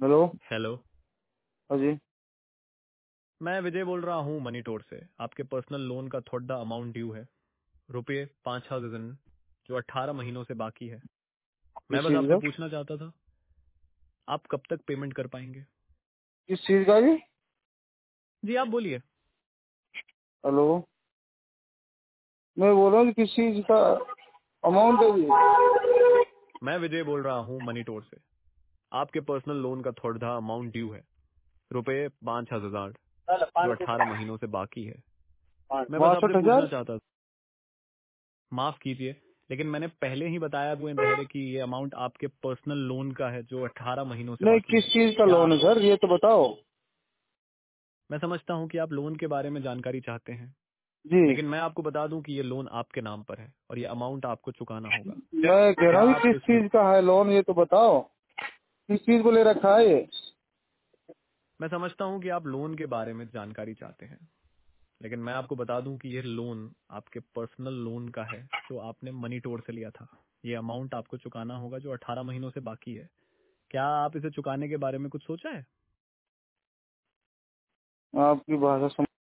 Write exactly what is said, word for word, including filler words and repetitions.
Hello. Hello. हाँ जी। मैं विजय बोल रहा हूँ मनी टोर से। आपके पर्सनल लोन का थोड़ा अमाउंट ड्यू है, रुपये पाँच हजार, जो अट्ठारह महीनों से बाकी है। किस मैं बस चीज आपसे का? पूछना चाहता था, आप कब तक पेमेंट कर पाएंगे? किस चीज का जी? जी आप बोलिए। हेलो। मैं बोल रहा हूँ कि किस चीज का अमाउंट है जी? मैं विजय बोल रहा हूँ मनी टोर से। आपके पर्सनल लोन का थोड़ा अमाउंट ड्यू है, रुपये पाँच हजार, जो अट्ठारह महीनों से बाकी है। मैं बस आपसे बासठ पूछना हजार चाहता था, माफ कीजिए, लेकिन मैंने पहले ही बताया आपको पहले कि ये अमाउंट आपके पर्सनल लोन का है, जो अट्ठारह महीनों से नहीं, बाकी किस है। चीज का क्या लोन है सर, ये तो बताओ। मैं समझता हूं कि आप लोन के बारे में जानकारी चाहते हैं, जी। लेकिन मैं आपको बता दूं कि ये लोन आपके नाम पर है और ये अमाउंट आपको चुकाना होगा। मैं कह रहा क्या हूँ कि आप किस इस चीज का है लोन, ये तो बताओ। किस चीज को ले रखा है ये? मैं समझता हूं कि आप लोन के बारे में जानकारी चाहते हैं, लेकिन मैं आपको बता दूं कि ये लोन आपके पर्सनल लोन का है, जो आपने मनी टोर से लिया था। ये अमाउंट आपको चुकाना होगा, जो अठारह महीनों से बाकी है। क्या आप इसे चुकाने के बारे में कुछ सोचा है? आपकी भाषा समझ